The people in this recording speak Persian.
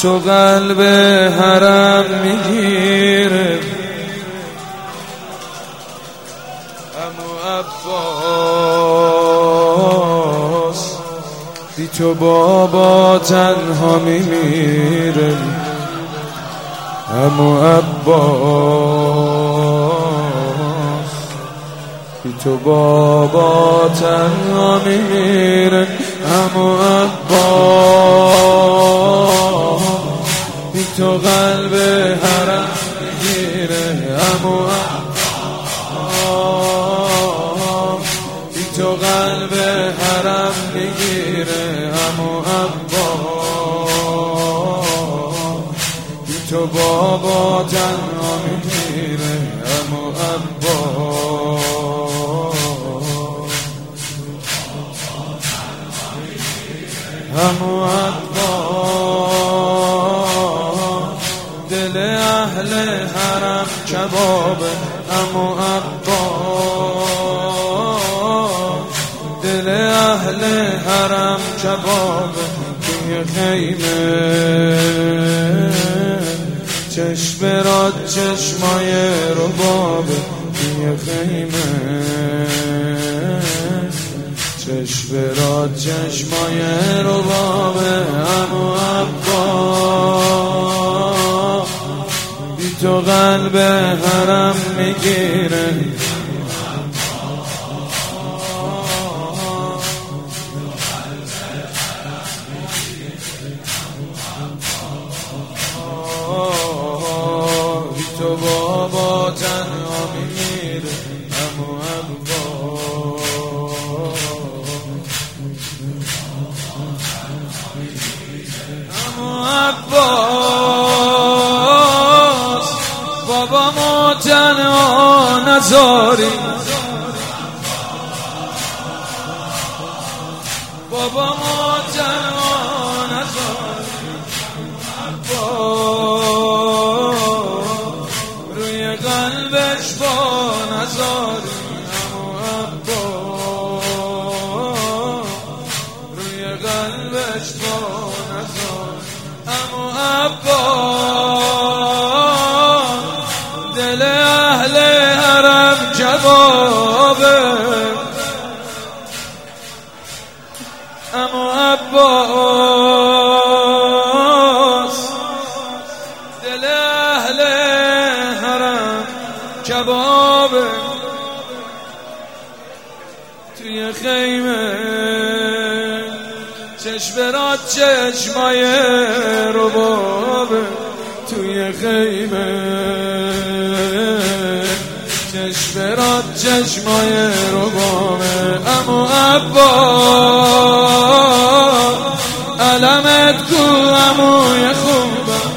تو قلب حرم میگیره عمو عباس، بی تو بابا تنها میمیره عمو عباس، بی تو بابا تنها میمیره عمو عباس، بی تو قلب حرم میگیره عمو عباس، بی تو قلب حرم میگیره عمو عباس، بی تو بابا تنها میمیره عمو عباس. عمو عباس دل اهل حرم کبابه عمو عباس، دل اهل حرم کبابه توی خیمه چشم راد چشمای ربابه توی خیمه چشم راد چشمای ربابه عمو عباس، بی تو قلب حرم میگیره بی تو بابا تنها میمیره عمو عباس. عمو عباس بابا ما تنها نذاری، بابا ما تنها نذاری روی قلبش با نذاری عمو عباس، روی قلبش با نذاری عمو عباس، دل اهل حرم کبابه عمو عباس، دل اهل حرم کبابه توی خیمه چشم راد چشمای ربابه توی خیمه چشم راد چشمای ربابه عمو عباس، علمت کو عموی خوبم